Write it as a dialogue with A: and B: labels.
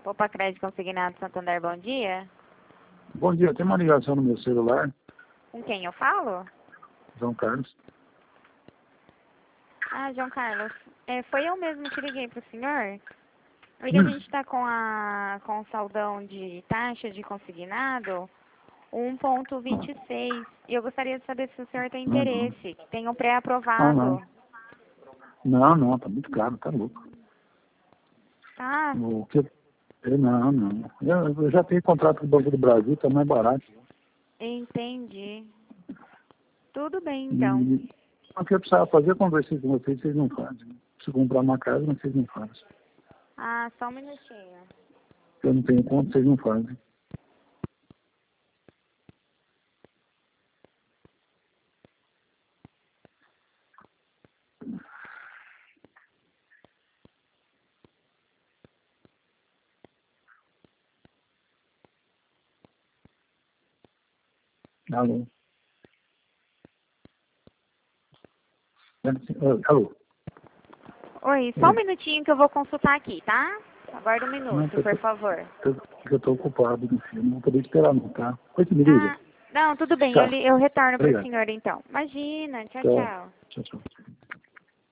A: Poupa Crédito Consignado Santander, bom dia.
B: Bom dia, tem uma ligação no meu celular,
A: Com quem eu falo?
B: João Carlos.
A: Ah, João Carlos, foi eu mesmo que liguei para o senhor. Porque a gente está com o saldão de taxa de consignado 1,26. E eu gostaria de saber se o senhor tem interesse. Tem um pré-aprovado.
B: Não, tá muito caro, tá louco.
A: Tá?
B: O que... Não. Eu já tenho contrato com o Banco do Brasil, tá mais barato.
A: Entendi. Tudo bem, então.
B: E o que eu precisava fazer, eu conversei com vocês não fazem. Preciso comprar uma casa, mas vocês não fazem.
A: Ah, só um minutinho.
B: Eu não tenho conta, vocês não fazem. Alô? Alô?
A: Oi, só um minutinho que eu vou consultar aqui, tá? Aguarda um minuto, por favor.
B: Eu tô ocupado, meu filho. Não vou poder esperar não, tá? Depois me liga.
A: Não, tudo bem.
B: Tá.
A: Eu retorno para o
B: Obrigado.
A: senhor, então. Imagina. Tchau,
B: Tchau.
A: tchau.
B: Tchau.